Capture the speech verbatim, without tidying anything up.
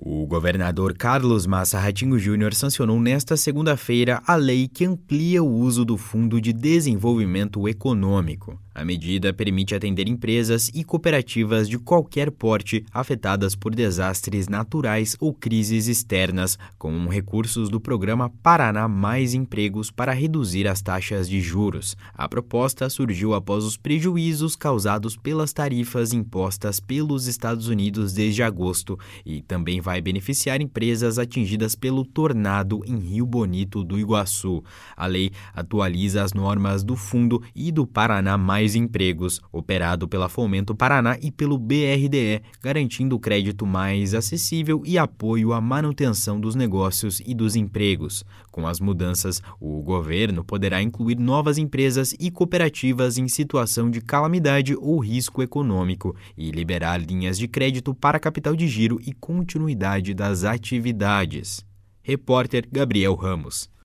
O governador Carlos Massa Ratinho Júnior sancionou nesta segunda-feira a lei que amplia o uso do Fundo de Desenvolvimento Econômico. A medida permite atender empresas e cooperativas de qualquer porte afetadas por desastres naturais ou crises externas, com recursos do programa Paraná Mais Empregos para reduzir as taxas de juros. A proposta surgiu após os prejuízos causados pelas tarifas impostas pelos Estados Unidos desde agosto e também vai beneficiar empresas atingidas pelo tornado em Rio Bonito do Iguaçu. A lei atualiza as normas do Fundo e do Paraná Mais Empregos, operado pela Fomento Paraná e pelo B R D E, garantindo crédito mais acessível e apoio à manutenção dos negócios e dos empregos. Com as mudanças, o governo poderá incluir novas empresas e cooperativas em situação de calamidade ou risco econômico e liberar linhas de crédito para capital de giro e continuidade das atividades. Repórter Gabriel Ramos.